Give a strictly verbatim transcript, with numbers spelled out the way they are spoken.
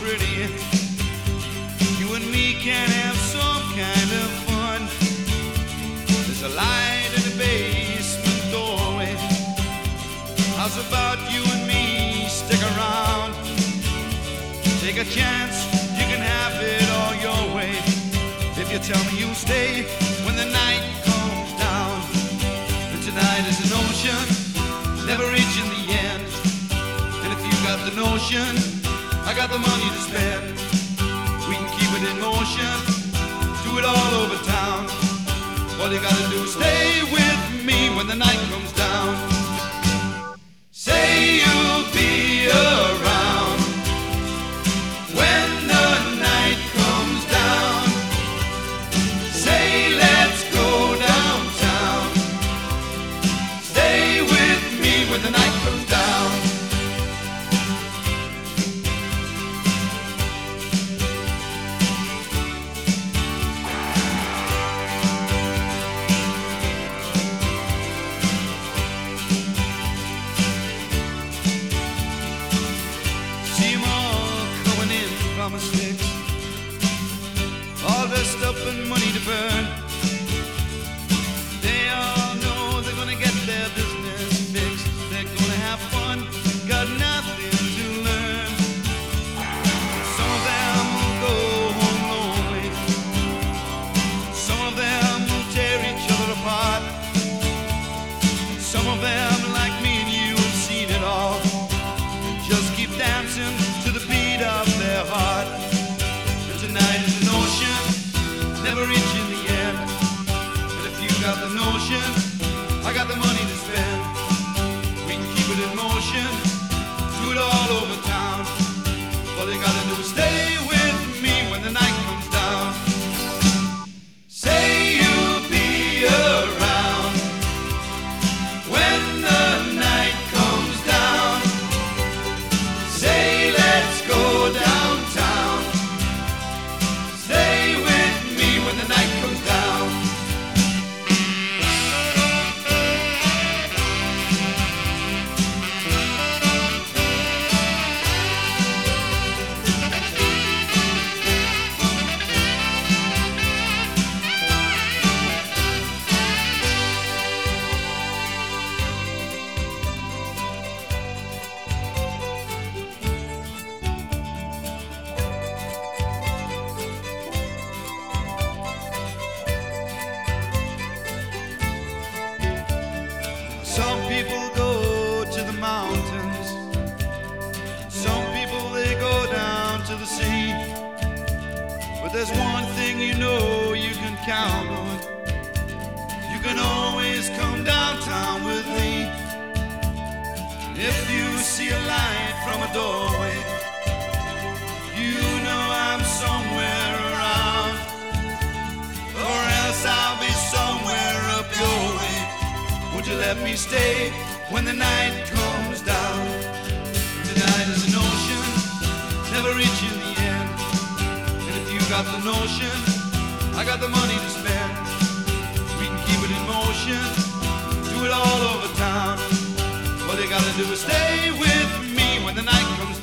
pretty, you and me can have some kind of fun. There's a light in the basement doorway. How's about you and me stick around? Take a chance, you can have it all your way. If you tell me you'll stay when the night comes down. And tonight is an ocean, never reaching the end. And if you got the notion, I got the money to spend. We can keep it in motion, do it all over town. All you gotta do is stay with me when the night comes down. Say you'll be around when the night comes down. Say let's go downtown. Stay with me when the night comes down. Mistakes, all their stuff and money to burn. They all know they're gonna get their business fixed. They're gonna have fun, got nothing to learn. Some of them will go home lonely. Some of them will tear each other apart. Some of them, like me and you, have seen it all. Just keep dancing to the beat of their heart. And tonight is an ocean, never reaching the end. And if you got the notion, I got the money to spend. We can keep it in motion, do it all over town. All you gotta do is stay with me when the night comes down. Say you'll be around when the night comes down. Say let's go downtown. Stay with me when the night comes down. Some people go to the mountains. Some people, they go down to the sea. But there's one thing you know you can count on. You can always come downtown with me. If you see a light from a doorway, you know I'm somewhere around. Or else I'll be somewhere up your way. Would you let me stay when the night comes down? Tonight is an ocean, never reaching the end. And if you got the notion, I got the money to spend. We can keep it in motion, do it all over town. All you gotta do is stay with me when the night comes down.